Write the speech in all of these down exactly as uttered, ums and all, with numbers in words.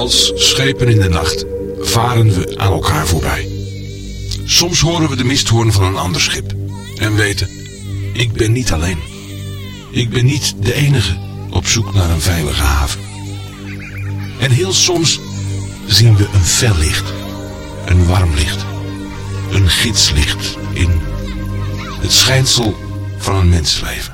Als schepen in de nacht varen we aan elkaar voorbij. Soms horen we de misthoorn van een ander schip en weten, ik ben niet alleen. Ik ben niet de enige op zoek naar een veilige haven. En heel soms zien we een fel licht, een warm licht, een gidslicht in het schijnsel van een mensleven.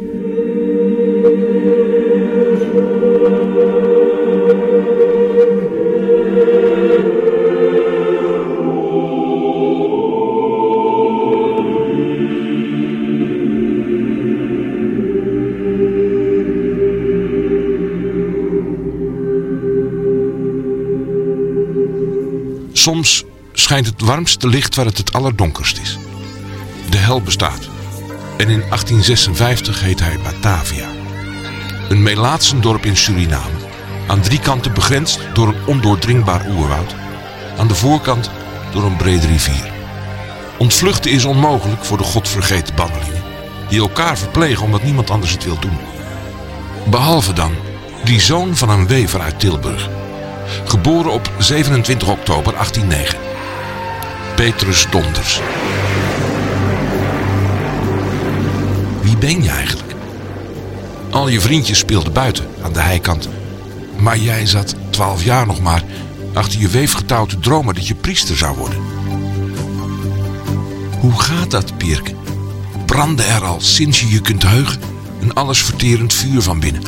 Soms schijnt het warmste licht waar het het allerdonkerst is. De hel bestaat. En in achttien zesenvijftig heet hij Batavia. Een Melaatsendorp in Suriname. Aan drie kanten begrensd door een ondoordringbaar oerwoud. Aan de voorkant door een brede rivier. Ontvluchten is onmogelijk voor de godvergeten bannelingen. Die elkaar verplegen omdat niemand anders het wil doen. Behalve dan die zoon van een wever uit Tilburg. Geboren op zevenentwintig oktober achttiennegen. Petrus Donders. Wie ben je eigenlijk? Al je vriendjes speelden buiten, aan de heikant. Maar jij zat twaalf jaar nog maar achter je weefgetouw te dromen dat je priester zou worden. Hoe gaat dat, Pierke? Brandde er al sinds je je kunt heugen een allesverterend vuur van binnen?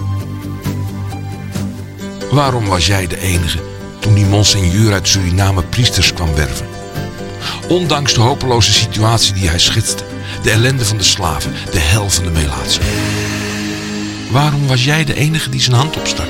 Waarom was jij de enige toen die monseigneur uit Suriname priesters kwam werven? Ondanks de hopeloze situatie die hij schetste, de ellende van de slaven, de hel van de Melaatsen. Waarom was jij de enige die zijn hand opstak?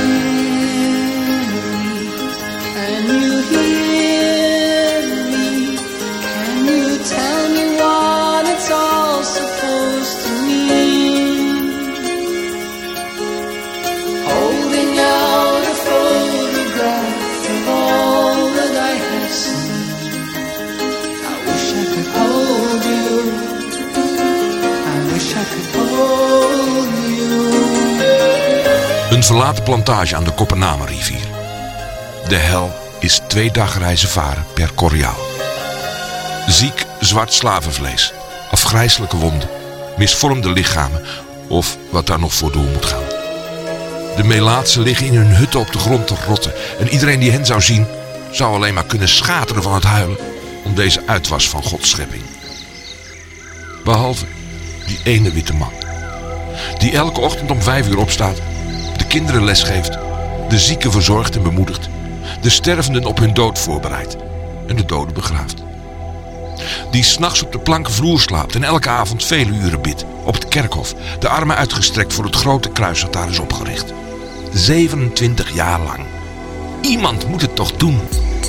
Een verlaten plantage aan de Koppename-rivier. De hel is twee dagreizen varen per korjaal. Ziek, zwart slavenvlees, afgrijselijke wonden, misvormde lichamen of wat daar nog voor door moet gaan. De Melaatsen liggen in hun hutten op de grond te rotten en iedereen die hen zou zien, zou alleen maar kunnen schateren van het huilen om deze uitwas van Gods schepping. Behalve die ene witte man, die elke ochtend om vijf uur opstaat, de kinderen lesgeeft, de zieken verzorgt en bemoedigt, de stervenden op hun dood voorbereidt en de doden begraaft. Die 's nachts op de planken vloer slaapt en elke avond vele uren bidt, op het kerkhof, de armen uitgestrekt voor het grote kruis dat daar is opgericht. zevenentwintig jaar lang. Iemand moet het toch doen?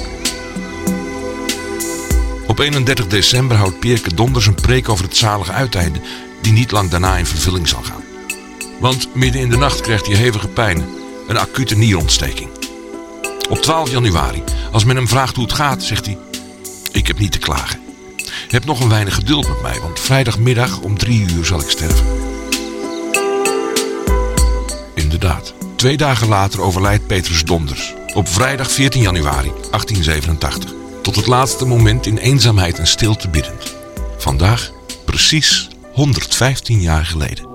Op eenendertig december houdt Pierke Donders een preek over het zalige uiteinde, die niet lang daarna in vervulling zal gaan. Want midden in de nacht krijgt hij hevige pijnen, een acute nierontsteking. Op twaalf januari, als men hem vraagt hoe het gaat, zegt hij: ik heb niet te klagen. Heb nog een weinig geduld met mij, want vrijdagmiddag om drie uur zal ik sterven. Inderdaad, twee dagen later overlijdt Petrus Donders, op vrijdag veertien januari achttien zevenentachtig. Tot het laatste moment in eenzaamheid en stilte biddend. Vandaag precies honderdvijftien jaar geleden.